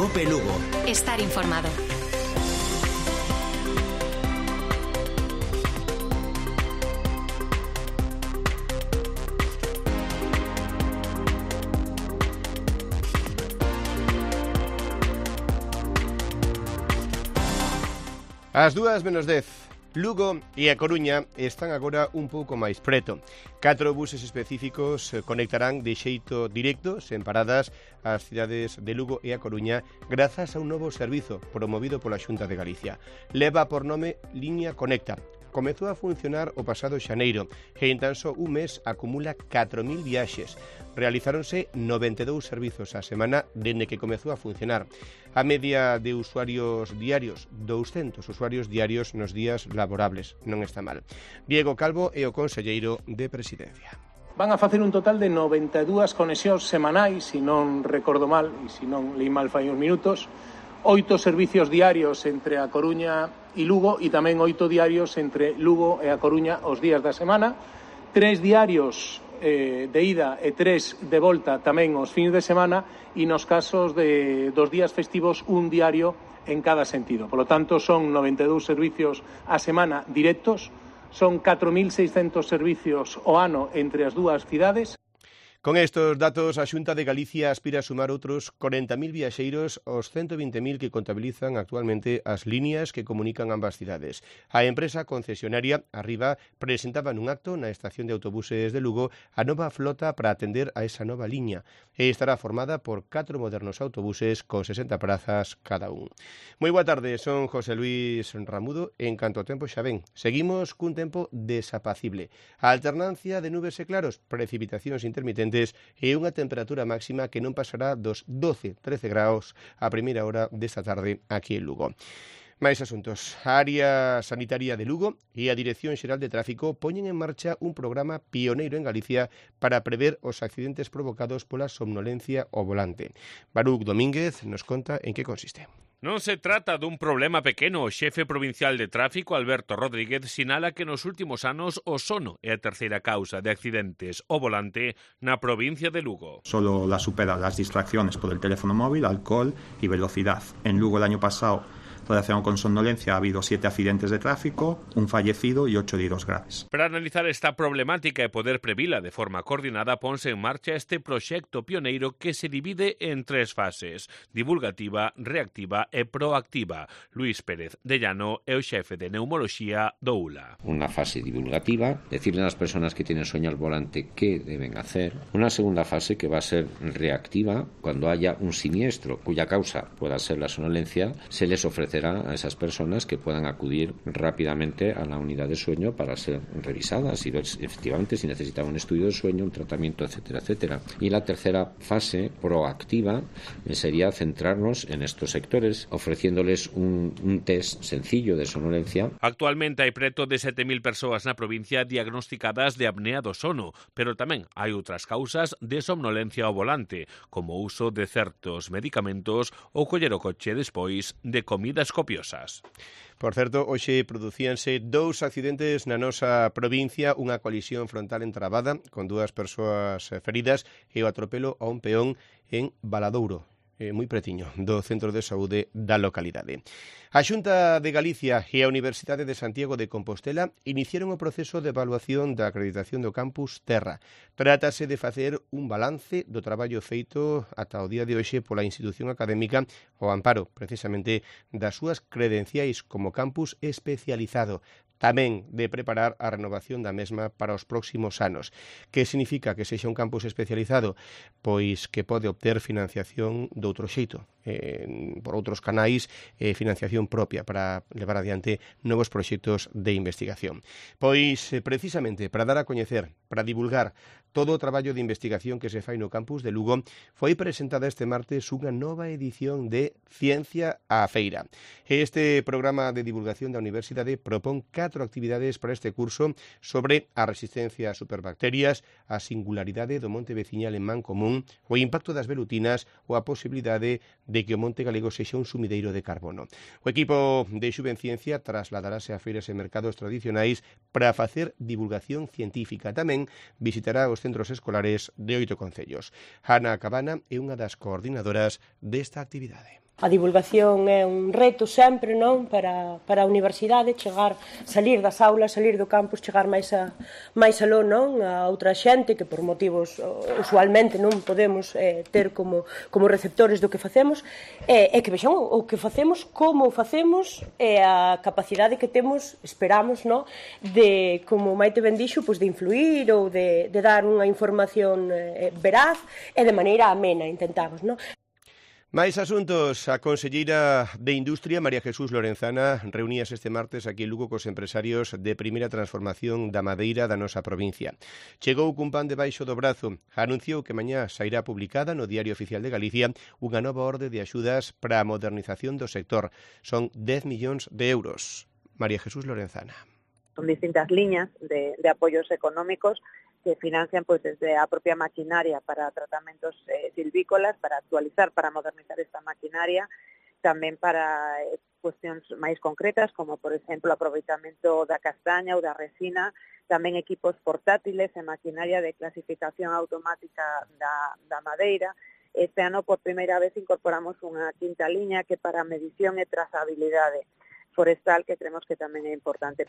COPE Lugo. Estar informado. As 2:10. Lugo e A Coruña están agora un pouco máis preto. 4 buses específicos conectarán de xeito directo, sen paradas, as cidades de Lugo e A Coruña grazas a un novo servizo promovido pola Xunta de Galicia. Leva por nome Liña Conecta. Comezou a funcionar o pasado xaneiro e en tan só un mes acumula 4.000 viaxes. Realizáronse 92 servizos á semana dende que comezou a funcionar. A media de usuarios diarios, 200 usuarios diarios nos días laborables. Non está mal. Diego Calvo é o conselleiro de Presidencia. Van a facer un total de 92 conexións semanais, se non recordo mal, e se non leí mal fai uns minutos, 8 servicios diarios entre A Coruña e Lugo e tamén 8 diarios entre Lugo e A Coruña os días da semana, 3 diarios de ida e 3 de volta tamén os fins de semana e nos casos dos días festivos un diario en cada sentido. Por lo tanto, son 92 servicios á semana directos, son 4.600 servicios ao ano entre as dúas cidades. Con estos datos, a Xunta de Galicia aspira a sumar outros 40.000 viaxeiros aos 120.000 que contabilizan actualmente as líneas que comunican ambas cidades. A empresa concesionaria Arriba presentaba nun acto na estación de autobuses de Lugo a nova flota para atender a esa nova liña e estará formada por 4 modernos autobuses con 60 prazas cada un. Moi boa tarde, son José Luis Ramudo e en canto ao tempo xa ven. Seguimos cun tempo desapacible. A alternancia de nubes e claros, precipitacións intermitentes e unha temperatura máxima que non pasará dos 12-13 graus a primeira hora desta tarde aquí en Lugo. Máis asuntos. A área sanitaria de Lugo e a Dirección Xeral de Tráfico poñen en marcha un programa pioneiro en Galicia para prever os accidentes provocados pola somnolencia ao volante. Baruch Domínguez nos conta en que consiste. Non se trata dun problema pequeno. O xefe provincial de tráfico, Alberto Rodríguez, sinala que nos últimos anos o sono é a terceira causa de accidentes ao volante na provincia de Lugo. Solo la superan las distracciones por el teléfono móvil, alcohol y velocidad. En Lugo el año pasado, relacionado con somnolencia, ha habido 7 accidentes de tráfico, un fallecido y 8 heridos graves. Para analizar esta problemática e poder previla de forma coordinada, ponse en marcha este proxecto pioneiro que se divide en 3 fases: divulgativa, reactiva e proactiva. Luis Pérez de Llano é o xefe de neumoloxía do ULA. Una fase divulgativa, decirle a las personas que tienen sueño al volante qué deben hacer. Una segunda fase que va a ser reactiva, cuando haya un siniestro cuya causa pueda ser la somnolencia, se les ofrecerá a esas personas que puedan acudir rápidamente a la unidad de sueño para ser revisadas y ver efectivamente si necesitan un estudio de sueño, un tratamiento, etcétera, etcétera. Y la tercera fase, proactiva, sería centrarnos en estos sectores, ofreciéndoles un test sencillo de somnolencia. Actualmente hai preto de 7.000 persoas na provincia diagnosticadas de apnea do sono, pero tamén hai outras causas de somnolencia ao volante, como o uso de certos medicamentos ou coller o coche despois de comidas copiosas. Por certo, hoxe producíanse 2 accidentes na nosa provincia, unha colisión frontal entravada con 2 persoas feridas e o atropelo a un peón en Valadouro, moi pretiño do centro de saúde da localidade. A Xunta de Galicia e a Universidade de Santiago de Compostela iniciaron o proceso de evaluación da acreditación do campus Terra. Trátase de facer un balance do traballo feito ata o día de hoxe pola institución académica ao amparo, precisamente, das súas credenciais como campus especializado. Tamén de preparar a renovación da mesma para os próximos anos. Que significa que sexa un campus especializado? Pois que pode obter financiación de outro xeito, por outros canais, financiación propia para levar adiante novos proxectos de investigación. Pois, precisamente, para dar a coñecer, para divulgar todo o traballo de investigación que se fai no campus de Lugo, foi presentada este martes unha nova edición de Ciencia á Feira. Este programa de divulgación da Universidade propón 4 actividades para este curso sobre a resistencia a superbacterias, a singularidade do monte veciñal en Mancomún, o impacto das velutinas ou a posibilidade de que o monte galego sexa un sumideiro de carbono. O equipo de Xuvenciencia trasladarase a feiras e mercados tradicionais para facer divulgación científica. Tamén visitará os centros escolares de 8 concellos. Ana Cabana é unha das coordinadoras desta actividade. A divulgación é un reto sempre, non, para a universidade, salir das aulas, salir do campus, chegar máis aló, non, a outra xente que por motivos usualmente non podemos ter como receptores do que facemos, e que vexan o que facemos, como o facemos, e a capacidade que temos, esperamos, non, de, como Maite ben dixo, de influir ou de dar unha información veraz e de maneira amena, intentamos, non? Máis asuntos. A conselleira de Industria, María Jesús Lorenzana, reuníase este martes aquí en Lugo cos empresarios de primeira transformación da madeira da nosa provincia. Chegou cun pan debaixo do brazo. Anunciou que mañá sairá publicada no Diario Oficial de Galicia unha nova orde de axudas para a modernización do sector. Son 10 millóns de euros. María Jesús Lorenzana. Son distintas liñas de apoios económicos que financian desde a propia maquinaria para tratamentos silvícolas, para actualizar, para modernizar esta maquinaria, tamén para cuestións máis concretas, como por exemplo o aproveitamento da castaña ou da resina, tamén equipos portátiles e maquinaria de clasificación automática da madeira. Este ano, por primeira vez, incorporamos unha quinta liña que para medición e trazabilidade forestal, que creemos que tamén é importante.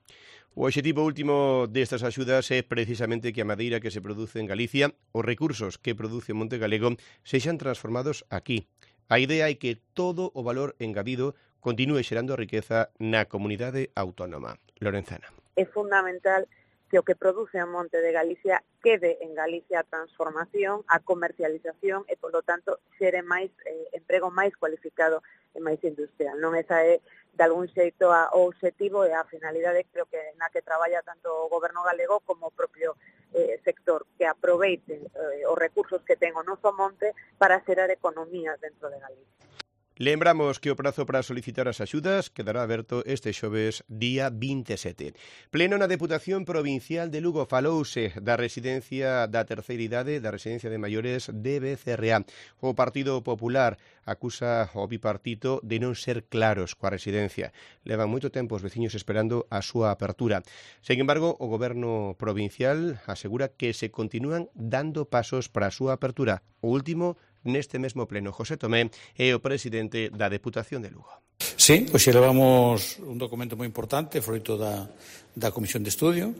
O obxectivo último destas axudas é precisamente que a madeira que se produce en Galicia, os recursos que produce o Monte Galego, sexan transformados aquí. A idea é que todo o valor engadido continúe xerando riqueza na comunidade autónoma. Lorenzana. É fundamental que o que produce o Monte de Galicia quede en Galicia a transformación, a comercialización e, polo tanto, xere máis emprego máis cualificado e máis industrial. Non esa é, de algún xeito, o obxectivo e a finalidade, creo que na que traballa tanto o goberno galego como o propio sector, que aproveiten os recursos que ten o noso monte para xerar economías dentro de Galicia. Lembramos que o prazo para solicitar as axudas quedará aberto este xoves día 27. Pleno na Deputación Provincial de Lugo falouse da residencia da terceira idade, da residencia de maiores de BCRA. O Partido Popular acusa o bipartito de non ser claros coa residencia. Levan moito tempo os veciños esperando a súa apertura. Sen embargo, o Goberno provincial asegura que se continúan dando pasos para a súa apertura. O último neste mesmo pleno. José Tomé é o presidente da Deputación de Lugo. Sí, hoxe levamos un documento moi importante, froito da Comisión de Estudio,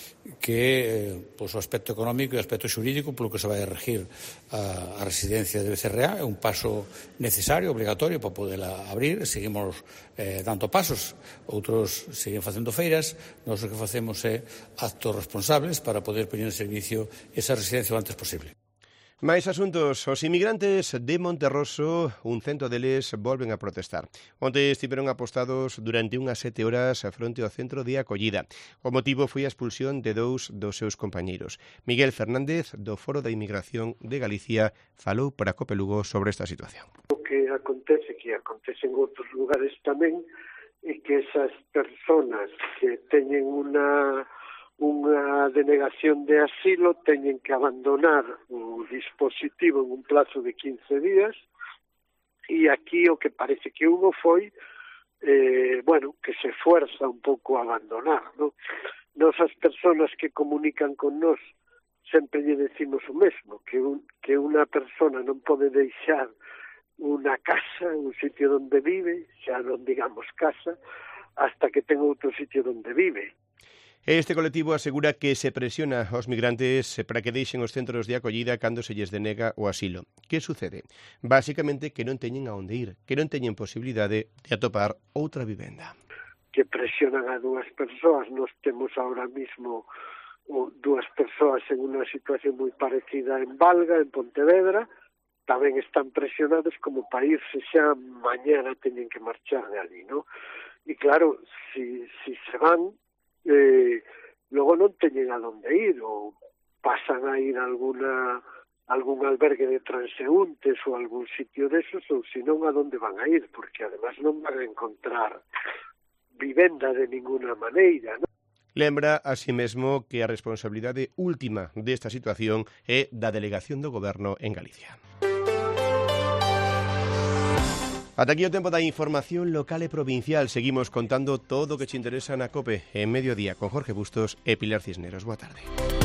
que é o aspecto económico e o aspecto xurídico polo que se vai a regir a residencia de BCRA. É un paso necesario, obligatorio, para poderla abrir. Seguimos dando pasos, outros siguen facendo feiras. Nós o que facemos é actos responsables para poder poñer en servicio esa residencia o antes posible. Máis asuntos. Os inmigrantes de Monterroso, un cento deles, volven a protestar. Onte estiveron apostados durante unhas 7 horas fronte ao centro de acollida. O motivo foi a expulsión de 2 dos seus compañeiros. Miguel Fernández, do Foro da Inmigración de Galicia, falou para Cope Lugo sobre esta situación. O que acontece en outros lugares tamén, é que esas personas que teñen unha denegación de asilo teñen que abandonar o dispositivo en un plazo de 15 días e aquí o que parece que hubo foi que se fuerza un pouco a abandonar, ¿no? Nos as persoas que comunican con nós sempre lle decimos o mesmo, que unha persona non pode deixar unha casa, un sitio onde vive, xa non digamos casa, hasta que ten outro sitio onde vive. Este colectivo asegura que se presiona aos migrantes para que deixen os centros de acollida cando se lles denega o asilo. Que sucede? Básicamente que non teñen a onde ir, que non teñen posibilidade de atopar outra vivenda. Que presionan a 2 persoas. Nos temos ahora mismo 2 persoas en unha situación moi parecida en Valga, en Pontevedra. Tamén están presionados como para irse xa mañana, teñen que marchar de ali, ¿no? E claro, si se van, logo non teñen a donde ir ou pasan a ir a algún albergue de transeúntes ou algún sitio desos, ou senón a donde van a ir, porque además non van a encontrar vivenda de ninguna maneira, ¿no? Lembra, así mesmo, que a responsabilidade última desta situación é da Delegación do Goberno en Galicia. Ata aquí o tempo da información local e provincial. Seguimos contando todo o que te interesa na COPE en Mediodía con Jorge Bustos e Pilar Cisneros. Boa tarde.